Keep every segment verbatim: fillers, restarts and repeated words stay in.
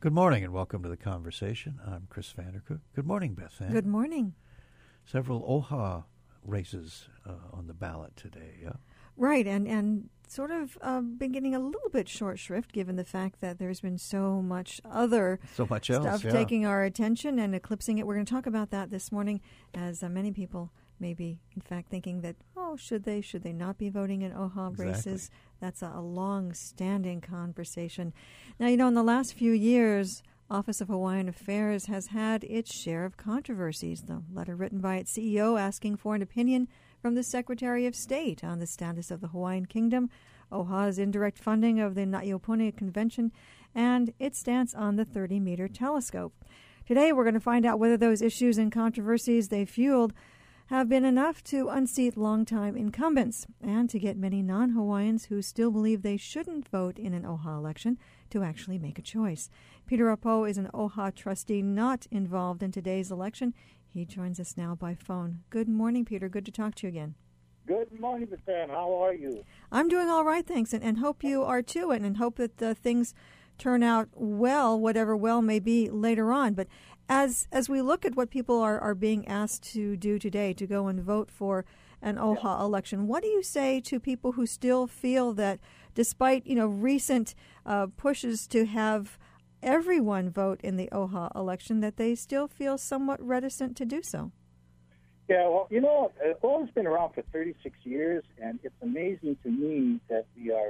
Good morning and welcome to the conversation. I'm Chris Vandercook. Good morning, Beth Ann. Good morning. Several O H A races uh, on the ballot today. Yeah? Right, and, and sort of uh, been getting a little bit short shrift given the fact that there's been so much other so much else, stuff yeah. taking our attention and eclipsing it. We're going to talk about that this morning, as uh, many people may be, in fact, thinking that, oh, should they, should they not be voting in O H A exactly. races? That's a, a long-standing conversation. Now, you know, in the last few years, Office of Hawaiian Affairs has had its share of controversies. The letter written by its C E O asking for an opinion from the Secretary of State on the status of the Hawaiian Kingdom, O H A's indirect funding of the Na'Iopone Convention, and its stance on the thirty-meter telescope. Today, we're going to find out whether those issues and controversies they fueled have been enough to unseat longtime incumbents and to get many non-Hawaiians who still believe they shouldn't vote in an O H A election to actually make a choice. Peter Apo is an O H A trustee not involved in today's election. He joins us now by phone. Good morning, Peter. Good to talk to you again. Good morning, Miz Ann. How are you? I'm doing all right, thanks, and, and hope you are too, and, and hope that uh, things turn out well, whatever well may be later on. But as as we look at what people are, are being asked to do today, to go and vote for an O H A yeah. election, what do you say to people who still feel that despite, you know, recent uh, pushes to have everyone vote in the O H A election, that they still feel somewhat reticent to do so? Yeah, well, you know, O H A's been around for thirty-six years, and it's amazing to me that we are,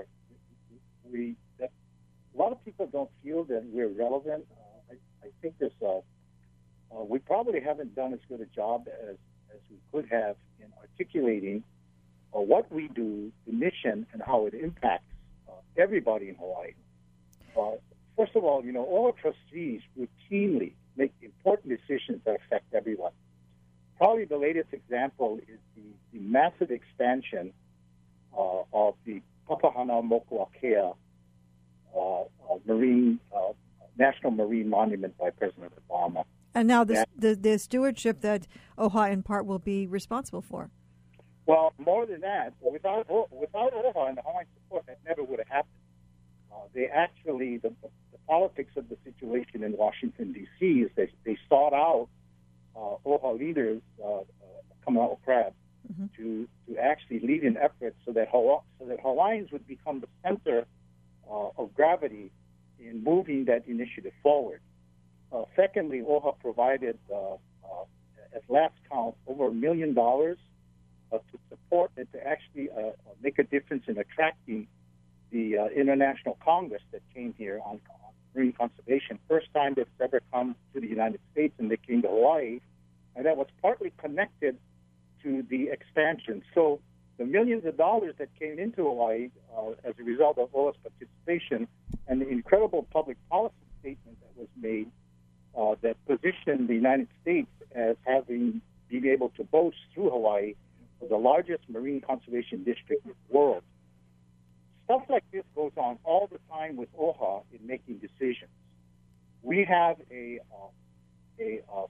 we, that a lot of people don't feel that we're relevant. Uh, I, I think this, uh, uh, we probably haven't done as good a job as, as we could have in articulating uh, what we do, the mission, and how it impacts uh, everybody in Hawaii. Uh, first of all, you know, O H A trustees routinely make important decisions that affect everyone. Probably the latest example is the, the massive expansion uh, of the Papahanaumokuakea uh, uh, Marine uh, National Marine Monument by President Obama. And now the, the, the stewardship that O H A in part will be responsible for. Well, more than that, without without O H A and the Hawaiian support, that never would have happened. Uh, they actually, the, the politics of the situation in Washington, D C is they, they sought out uh, O H A leaders, uh, uh, Kamau Crab, mm-hmm. to to actually lead an effort so that Hawaii, so that Hawaiians would become the center uh, of gravity in moving that initiative forward. Uh, secondly, O H A provided, uh, uh, at last count, over a million dollars uh, to support and to actually uh, make a difference in attracting the uh, International Congress that came here on, on marine conservation. First time that's ever come to the United States, and they came to Hawaii, and that was partly connected to the expansion. So the millions of dollars that came into Hawaii uh, as a result of O H A's participation and the incredible public policy statement that was made uh, that positioned the United States as having been able to boast through Hawaii of the largest marine conservation district in the world. Stuff like this goes on all the time with O H A in making decisions. We have a, uh, a uh,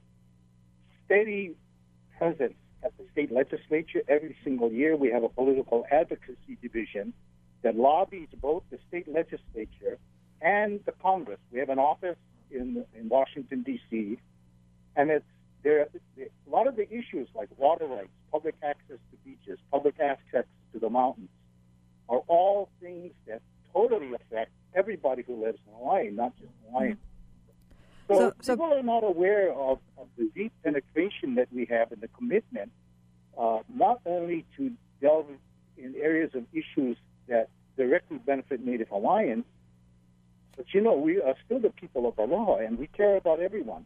steady presence at the state legislature. Every single year we have a political advocacy division that lobbies both the state legislature and the Congress. We have an office in in Washington, D C, and it's there. A lot of the issues like water rights, public access to beaches, public access to the mountains, are all things that totally affect everybody who lives in Hawaii, not just Hawaiians. So, so, so people are not aware of, of the deep penetration that we have and the commitment, uh, not only to delve in areas of issues that directly benefit Native Hawaiians, but, you know, we are still the people of Aloha, and we care about everyone.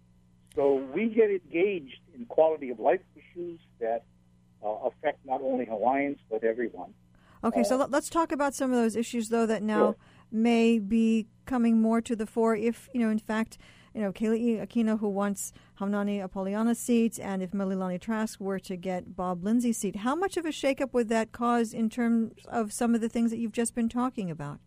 So we get engaged in quality of life issues that uh, affect not only Hawaiians, but everyone. Okay, uh, so let's talk about some of those issues, though, that now sure. may be coming more to the fore if, you know, in fact, you know, Keli'i Aquino, who wants Haunani Apoliana's seat, and if Mililani Trask were to get Bob Lindsay's seat, how much of a shakeup would that cause in terms of some of the things that you've just been talking about?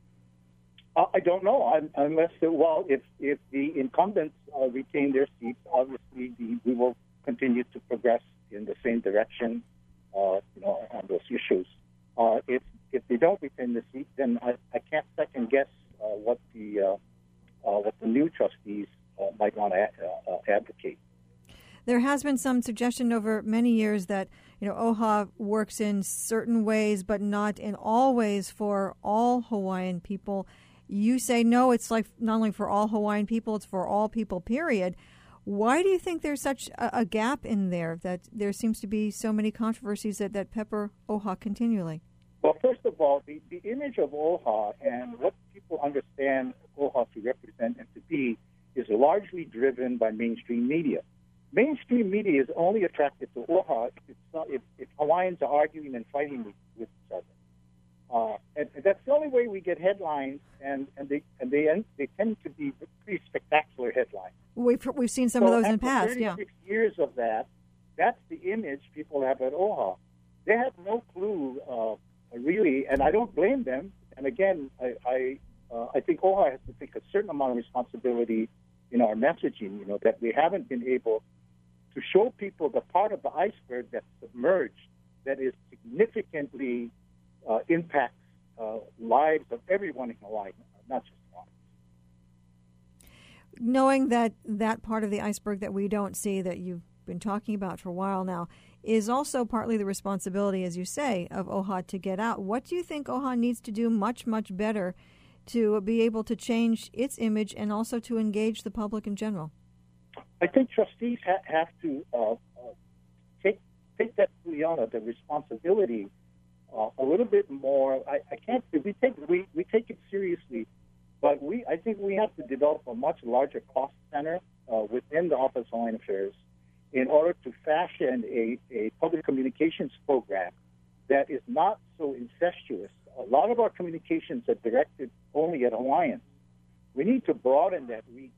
Uh, I don't know, unless, uh, well, if, if the incumbents uh, retain their seats, obviously the, we will continue to progress in the same direction, uh, you know, on those issues. Uh, if if they don't retain the seat, then I, I can't second guess uh, what the uh, uh, what the new trustees uh, might want to uh, uh, advocate. There has been some suggestion over many years that, you know, O H A works in certain ways, but not in all ways for all Hawaiian people. You say, no, it's like not only for all Hawaiian people, it's for all people, period. Why do you think there's such a, a gap in there, that there seems to be so many controversies that, that pepper O H A continually? Well, first of all, the, the image of O H A and what people understand O H A to represent and to be is largely driven by mainstream media. Mainstream media is only attracted to O H A if, it's not, if, if Hawaiians are arguing and fighting with, with each other. Uh, and, and that's the only way we get headlines, and, and they and they they tend to be pretty spectacular headlines. We've we've seen some so of those in the after past. Yeah, thirty-six years of that, that's the image people have at O H A. They have no clue, uh, really, and I don't blame them. And again, I I, uh, I think O H A has to take a certain amount of responsibility in our messaging. You know, that we haven't been able to show people the part of the iceberg that's submerged, that is significantly uh, impacts uh, lives of everyone in Hawaii, not just Hawaii. Knowing that that part of the iceberg that we don't see, that you've been talking about for a while now, is also partly the responsibility, as you say, of O H A to get out. What do you think O H A needs to do much, much better to be able to change its image and also to engage the public in general? I think trustees ha- have to uh, uh, take take that Liana, the responsibility uh, a little bit more. I, I can't. We take we, we take it seriously, but we I think we have to develop a much larger cost center uh, within the Office of Hawaiian Affairs in order to fashion a, a public communications program that is not so incestuous. A lot of our communications are directed only at Hawaiians. We need to broaden that reach.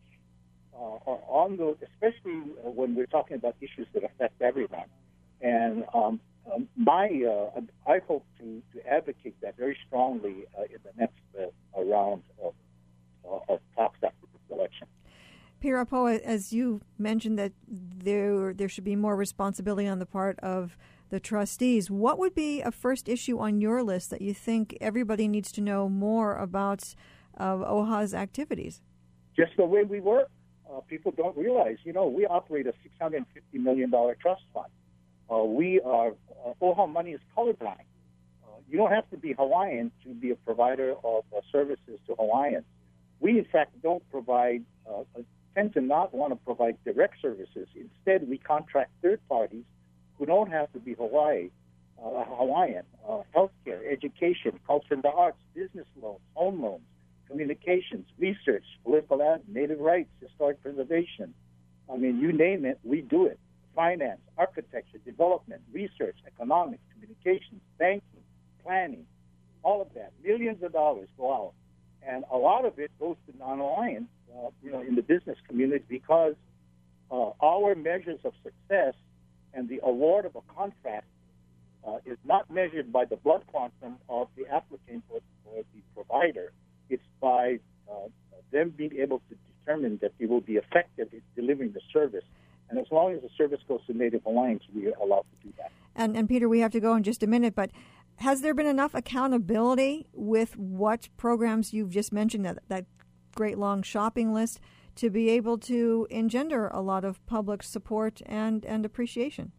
Uh, on those, especially when we're talking about issues that affect everyone. And um, um, my, uh, I hope to, to advocate that very strongly uh, in the next uh, round of, uh, of talks after this election. Peter Apoa, as you mentioned that there there should be more responsibility on the part of the trustees, what would be a first issue on your list that you think everybody needs to know more about uh, O H A's activities? Just the way we work. Uh, people don't realize, you know, we operate a six hundred fifty million dollars trust fund. Uh, we are, uh, O H A money is colorblind. Uh, you don't have to be Hawaiian to be a provider of uh, services to Hawaiians. We, in fact, don't provide, uh, tend to not want to provide direct services. Instead, we contract third parties who don't have to be Hawaii, uh, Hawaiian. Uh, healthcare, education, culture and the arts, business loans, home loans, communications, research, political ad, native rights, historic preservation. I mean, you name it, we do it. Finance, architecture, development, research, economics, communications, banking, planning, all of that. Millions of dollars go out. And a lot of it goes to non-Hawaiians, uh, you know, in the business community because uh, our measures of success and the award of a contract uh, is not measured by the blood quantum of the applicant or, or the provider. It's by uh, them being able to determine that they will be effective in delivering the service. And as long as the service goes to Native Hawaiians, we are allowed to do that. And, and Peter, we have to go in just a minute, but has there been enough accountability with what programs you've just mentioned, that, that great long shopping list, to be able to engender a lot of public support and, and appreciation?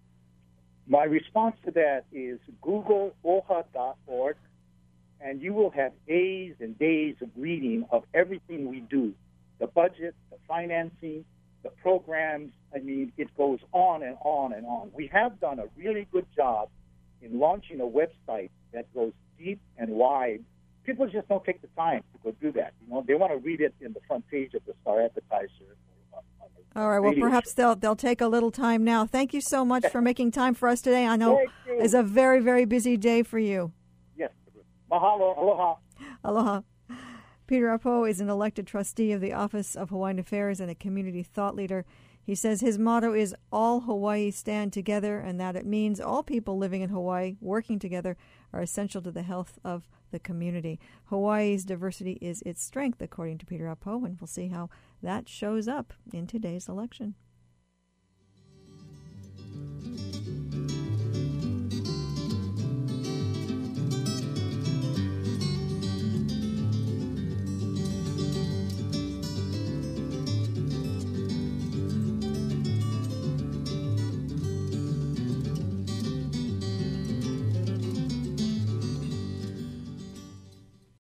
My response to that is Google O H A dot org. And you will have days and days of reading of everything we do, the budget, the financing, the programs. I mean, it goes on and on and on. We have done a really good job in launching a website that goes deep and wide. People just don't take the time to go do that. You know, they want to read it in the front page of the Star Advertiser. All right. Well, perhaps they'll they'll take a little time now. Thank you so much for making time for us today. I know it's a very, very busy day for you. Mahalo, aloha. Aloha. Peter Apoa is an elected trustee of the Office of Hawaiian Affairs and a community thought leader. He says his motto is all Hawaii stand together, and that it means all people living in Hawaii working together are essential to the health of the community. Hawaii's diversity is its strength, according to Peter Apoa, and we'll see how that shows up in today's election.